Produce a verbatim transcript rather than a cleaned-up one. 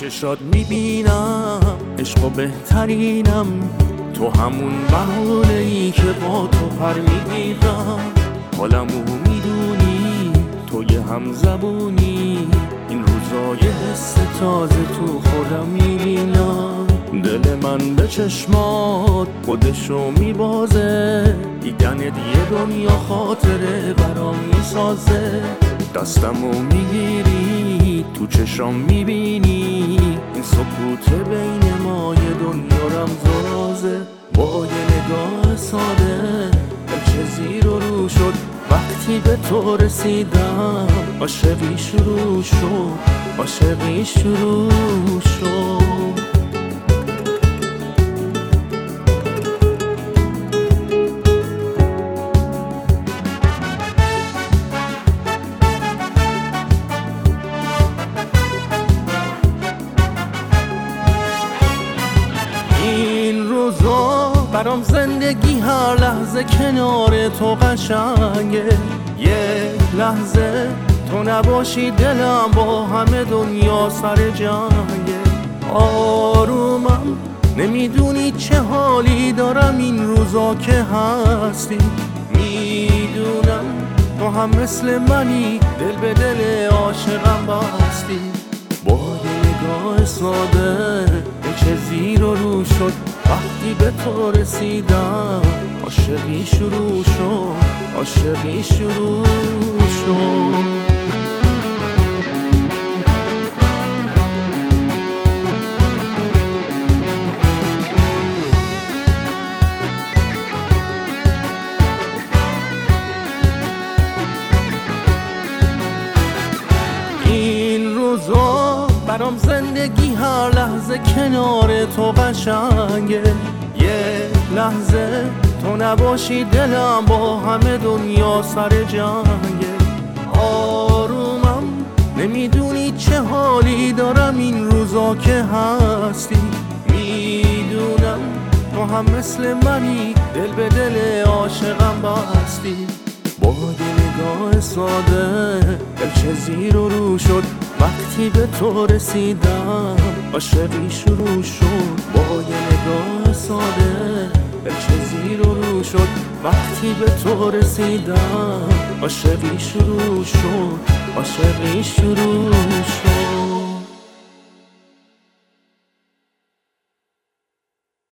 چشات میبینم عشق و بهترینم، تو همون بهانه‌ای که با تو پر میگیرم. حالمو میدونی تو یه هم زبونی، این روزای حس تازه تو خودم میبینم. دل من به چشمات خودشو میبازه، دیدن یه دنیا خاطره برام میسازه. دستمو میگیری تو چشام میبینی، این سکوت بین ما یه دنیا رمز و رازه. با یه نگاه ساده دل چه زیر و رو شد، وقتی به تو رسیدم عاشقی شروع شد، عاشقی شروع شد. این روزا برام زندگی هر لحظه کنار تو قشنگه. یه لحظه تو نباشی دلم با همه دنیا سر جنگه. آرومم نمیدونی چه حالی دارم این روزا که هستی. میدونم تو هم مثل منی، دل به دل عاشقم بستی. با یه نگاه ساده چه زیر و رو شد، وقتی به تو رسیدم عاشقی شروع شد، عاشقی شروع شد. این روزا برام زندگی هر لحظه کنار تو قشنگه. یه لحظه تو نباشی دلم با همه دنیا سر جنگه. آرومم نمیدونی چه حالی دارم این روزا که هستی. میدونم تو هم مثل منی، دل به دل عاشقم بستی. با یه نگاه ساده دل چه زیر و رو شد، وقتی به تو رسیدم عاشقی شروع شد. با یه نگاه ساده دل چه زیر و رو شد، وقتی به تو رسیدم عاشقی شروع شد، عاشقی شروع شد.